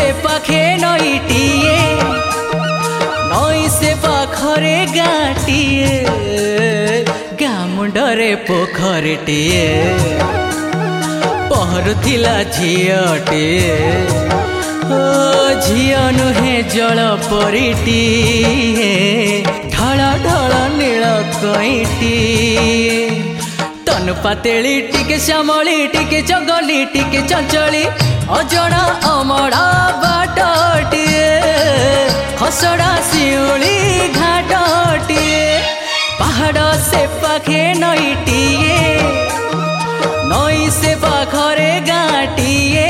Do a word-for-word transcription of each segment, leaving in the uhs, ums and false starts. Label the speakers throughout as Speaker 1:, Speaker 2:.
Speaker 1: पाखे नईटिए नई से पाखरे गाटिए गाँ मुंडरे पोखरीटिए पहरुथिला झियटिए ओ झियो नुहे जल परिटिए ढळ ढळ नील कईटिए तनु पातेली टिके श्यामली टिके जंगली टिके चंचली अजणा अमड़ा बाटटिए खसड़ा शिउली घाटटिए पहाड़ से पाखे नईटिए नई से पाखरे गाटिए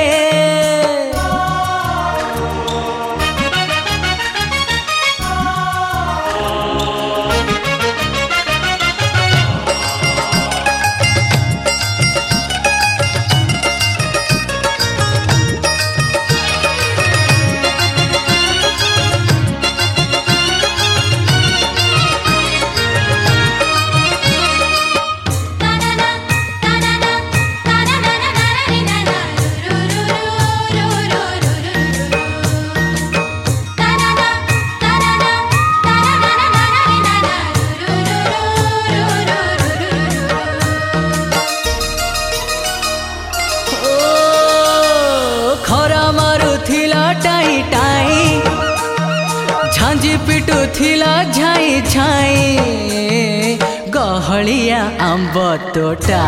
Speaker 1: टाई टाई झांझी पिटू थिला झाई झाई गहलिया आंब तोटा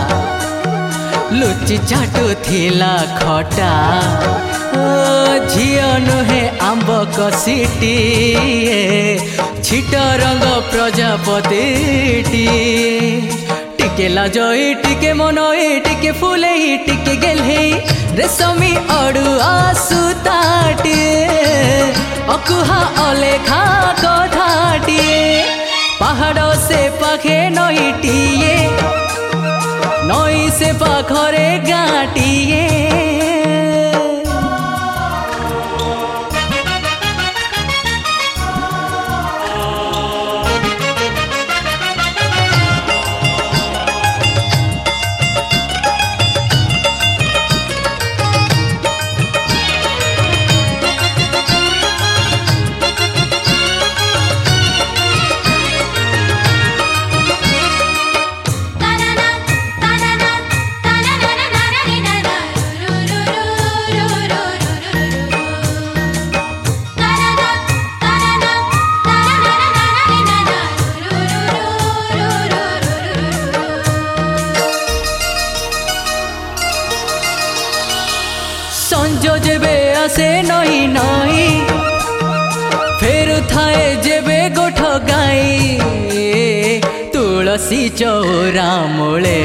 Speaker 1: लुचि चाटू थिला खटा झियो नुहे आंब कसीटी छिट रंग प्रजापति टिके लाजई टिके मनई टिके फुलई टिके गेलई रेशमी अड़ुआ सुताटिए अकुहा अलेखा कथाटिए पहाड़ से पाखे नईटिए नई से पाखरे गाटिए संजो जेबे आसे नई नई फेर थाए जेबे गोठ गाई तुलसी चौरा मूले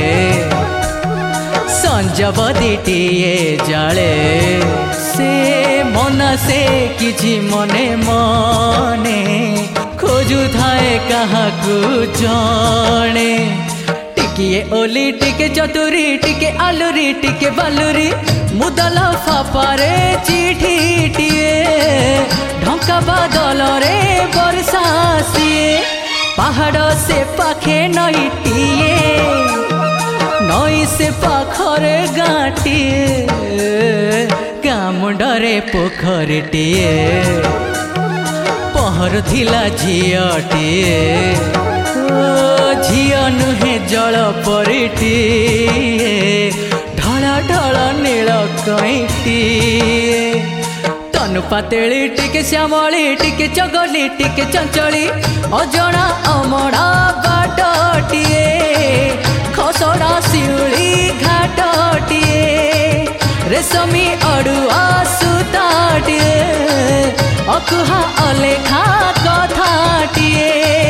Speaker 1: संजबदीटिए जाले से मना से किछि मने मने खोजु थाए काहाकू जणे टिके ओली टिके चतुरी टिके आलुरी टिके बालुरी मुदल फापारे चिठीटिए ढंका बादल रे बरसा सिए पहाड़ से पाखे नईटिए नई से पाखरे गाटिए गाँ मुंडरे पोखरीटिए पहरुथिला झियटिए झियो नुहे जल परिटिए ढळ ढळ नील कईटिए तनु पातेली टिके श्यामली टिके जंगली टिके चंचली अजणा अमड़ा बाटटिए खसड़ा शिउली घाटटिए रेशमी अड़ुआ सुताटिए अकुहा अलेखा कथाटिए।